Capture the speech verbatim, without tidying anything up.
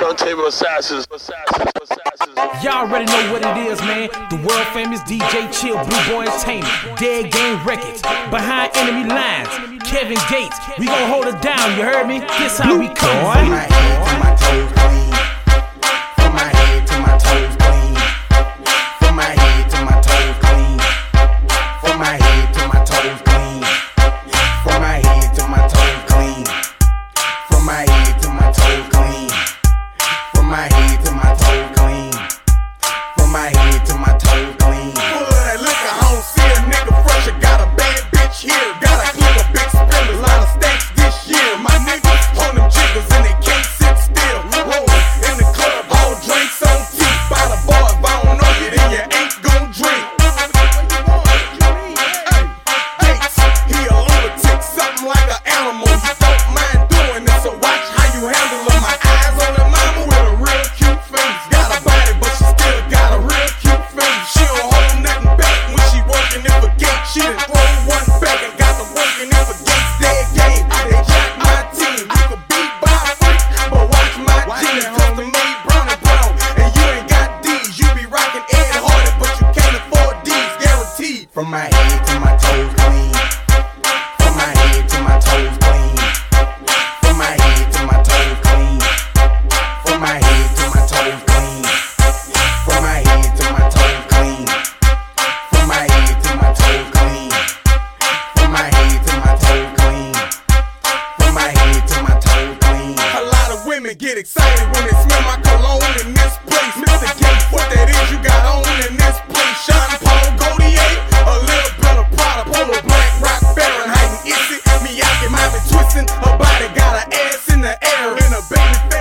Turntable assassins, assassins, assassins. Y'all already know what it is, man. The world famous D J Chill, Blue Boy Entertainment, Dead Game Records, Behind Enemy Lines, Kevin Gates. We gon' hold it down, you heard me? This how we come, boy. From my head to my toes clean. From my head to my toes clean. From my head to my toes clean. From my head to my toes clean. From my head to my toes clean. From my head to my toes clean. From my head to my toes clean. From my head to my toes clean. Full of that liquor, I don't see a nigga fresh. I got a bad bitch here. Got a clip of big spillers, lot of stacks this year. My niggas on them jiggers and they can't sit still. Rolling in the club, all drinks on teeth. By the bar, if I don't know you, then you ain't gon' drink. Hey, Gates, he a lunatic, something like an animal. He don't mind doing it, so watch how you handle him. My eyes on the mama with a real cute face. Got a body, but she still got a real cute face. She don't hold nothing back when she working it for Gates. She done throw one back and got the working it for Gates. Dead game, they jack my team. You can beat by a freak, but watch my jeans. Custom made brown and brown, and you ain't got D's. You be rocking Ed Hardy, but you can't afford D's, guaranteed. From my head to my toes clean. From my head to my toes clean. From my head to my toes clean. From my head to my toes clean. From my head to my toes clean. From my head to my toes clean. From my head to my toes clean. From my head to my toes clean. A lot of women get excited when they smell my cologne in this place. Mister Gates, what that is you got on in this place? Sean Paul, Gaultier, a little bit of Prada, Polo Black, Rock, Fahrenheit, and Issy. Miyake, Mommy twisting, her body got her ass in the air. In a baby